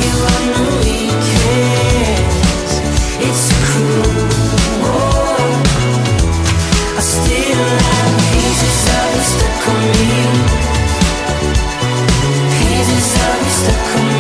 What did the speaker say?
you on the weekends. It's cruel. I still have pieces of you stuck on me. Pieces of you stuck on me.